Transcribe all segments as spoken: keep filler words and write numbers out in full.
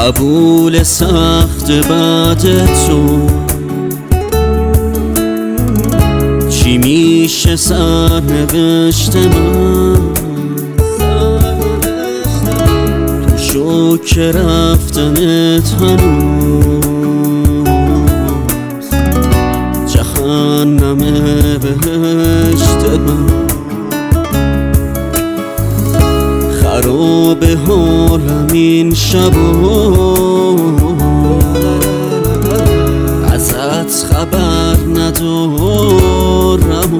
قبول سخت بعد تو چی میشه سرنوشت من؟ تو شوک رفتنت هنوز جهنم بهشت من. خراب حالم این شبا ازت خبر ندارم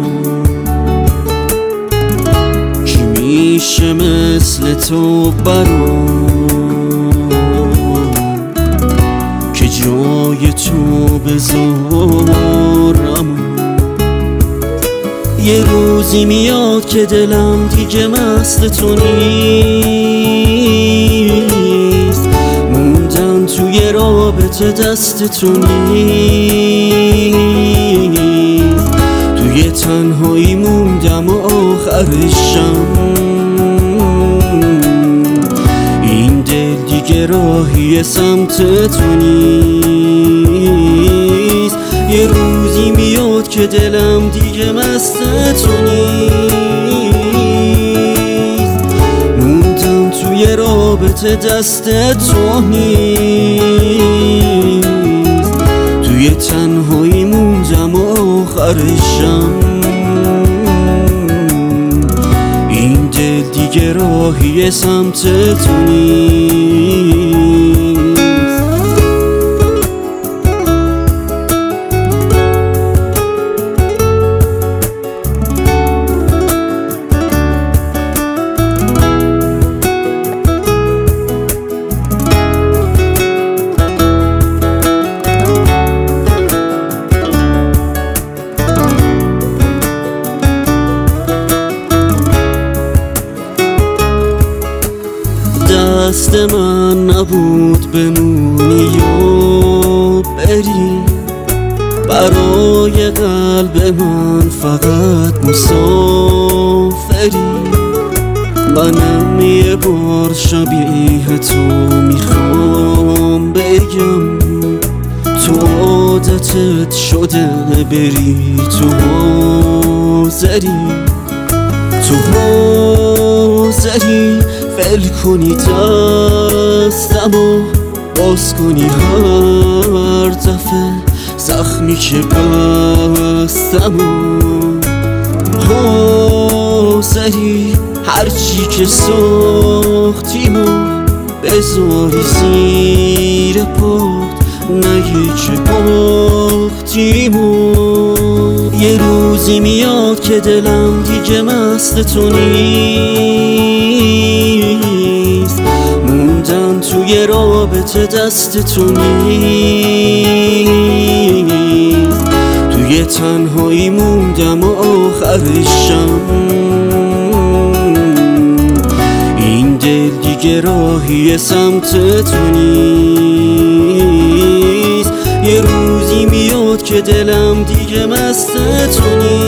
کی میشه مثل تو برام که جای تو بذارم. یه روزی میاد که دلم دیگه مست تو نیست، موندم توی رابطه دست تو نیست، توی تنهایی موندم و آخرشم این دل دیگه راهی سمت تو نیست. یه روزی میاد که دلم دیگه مست تو نیست، موندم توی رابطه دست تو نیست، توی تنهایی موندم و آخرشم این دل دیگه راهی سمت تو نیست. دست من نبود بمونی و بری، برای قلب من فقط مسافری. منم یه بار شبیه تو میخوام بگم، تو عادتت شده بری تو حاضری، تو حاضری فل کنی دستم و باز کنی هر دفعه زخمی که بستم و حاضری هرچی که ساختیم و بذاری زیر پات، نگی که باختیم و یه روزی میاد که دلم دیگه مست تو نیست، موندم توی رابطه دست تو نیست، توی تنهایی موندم و آخرشم این دل دیگه راهی سمت تو نیست. یه روزی میاد که دلم دیگه مست تو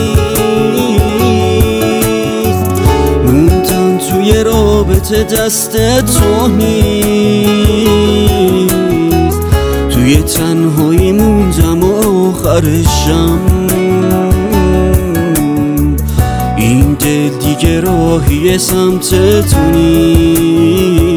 نیست، موندم توی رابطه دست تو نیست، توی تنهایی موندم و آخرشم این دل دیگه راهی سمت تو نیست.